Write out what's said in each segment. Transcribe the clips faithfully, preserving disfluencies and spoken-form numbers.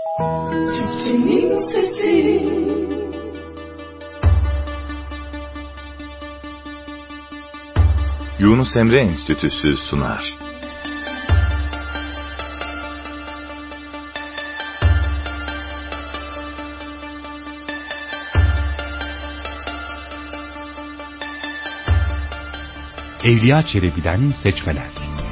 Türkçenin sesi. Yunus Emre Enstitüsü sunar. Evliya Çelebi'den seçmeler.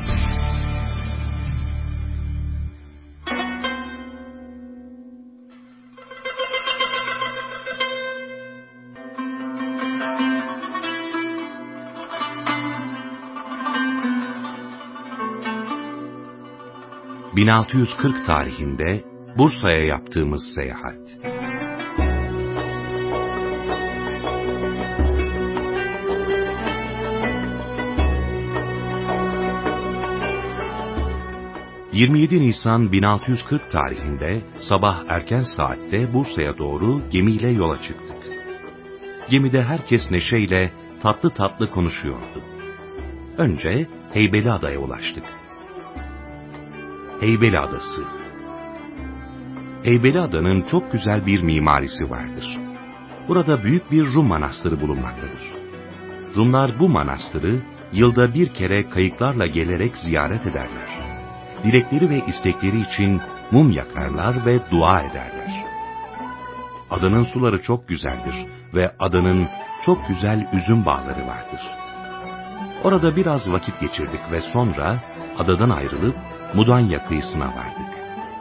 bin altı yüz kırk tarihinde Bursa'ya yaptığımız seyahat. yirmi yedi Nisan bin altı yüz kırk tarihinde sabah erken saatte Bursa'ya doğru gemiyle yola çıktık. Gemide herkes neşeyle tatlı tatlı konuşuyordu. Önce Heybeliada'ya ulaştık. Heybeli Adası. Heybeliada'nın çok güzel bir mimarisi vardır. Burada büyük bir Rum manastırı bulunmaktadır. Rumlar bu manastırı yılda bir kere kayıklarla gelerek ziyaret ederler. Dilekleri ve istekleri için mum yakarlar ve dua ederler. Adanın suları çok güzeldir ve adanın çok güzel üzüm bağları vardır. Orada biraz vakit geçirdik ve sonra adadan ayrılıp Mudanya kıyısına vardık.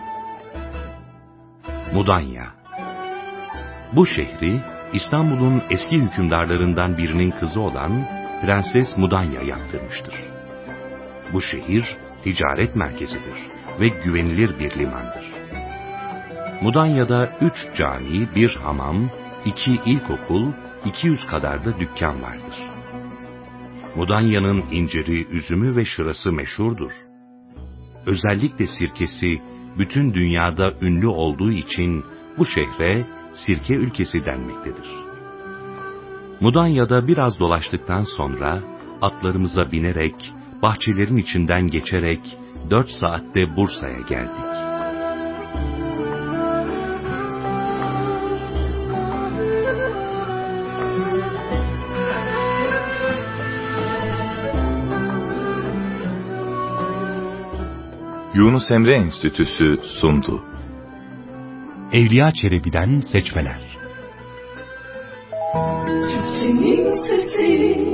Mudanya. Bu şehri İstanbul'un eski hükümdarlarından birinin kızı olan Prenses Mudanya yaptırmıştır. Bu şehir ticaret merkezidir ve güvenilir bir limandır. Mudanya'da üç cami, bir hamam, iki ilkokul, iki yüz kadar da dükkan vardır. Mudanya'nın inciri, üzümü ve şırası meşhurdur. Özellikle sirkesi bütün dünyada ünlü olduğu için bu şehre sirke ülkesi denmektedir. Mudanya'da biraz dolaştıktan sonra atlarımıza binerek, bahçelerin içinden geçerek dört saatte Bursa'ya geldik. Yunus Emre Enstitüsü sundu. Evliya Çelebi'den seçmeler. Türkçenin sesi.